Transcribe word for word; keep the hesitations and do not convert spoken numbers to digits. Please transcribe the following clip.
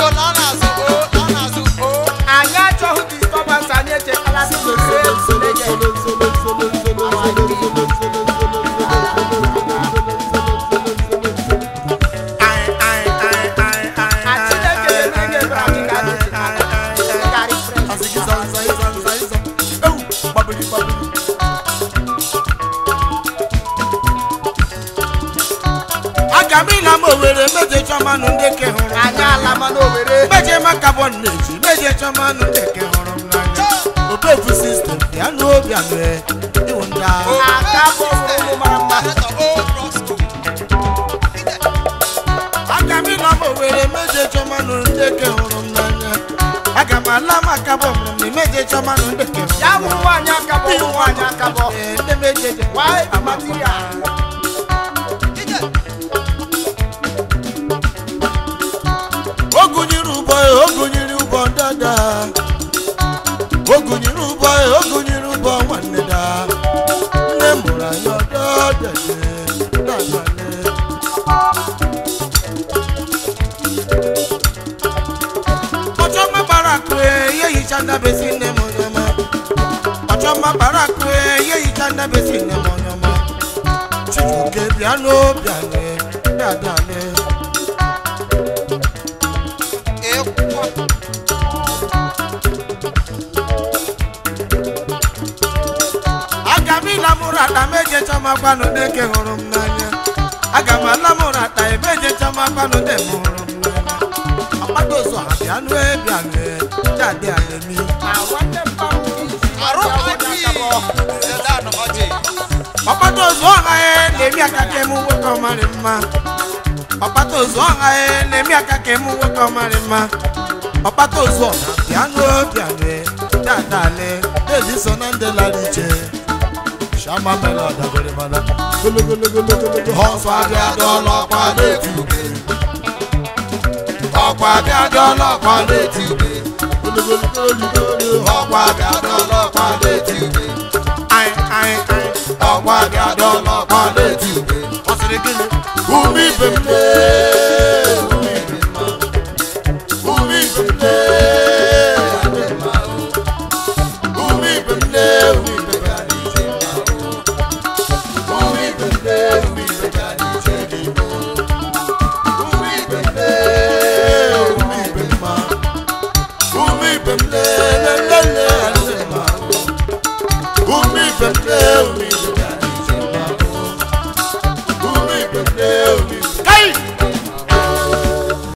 Camila Mowere, Major Chaman, and the Kehor, Alaman over, Major Macabon, Major Chaman, and the Kehor, Opefu system, Yano Biane, you won't die. Camila Mowere, Major Chaman, and the Kehor, Agamala Macabon, Major Chaman, and the Kehor, Yamuanya Cabo, Cabo, the Major, why a material. Ogunyirubo dada Ogunyirubo Ogunyirubo waneda Nemura yo dada dada Ochoma barakwe ye yichanda besine monyama Ochoma barakwe ye yichanda besine monyama Chijuke piano piano dada le Agamila murata meje chama kwano deke horom nanya Agamala murata meje chama kwano de horom nanya Apadozo abianu e bianu dade alemi awande pamu arohaji sedano oje Apadozo ae lemi akakemu woko marima Apadozo ae lemi akakemu woko marima Apadozo abianu bianu dade ale Edison andela riche Shama mela da gore mala gulu gulu gulu gulu Hoso abia dolo kwa letube Okwa abia dolo kwa letube Gulu gulu gulu gulu Okwa abia dolo kwa letube Ai ai ai Okwa abia dolo kwa letube Osiri gini Umi bembe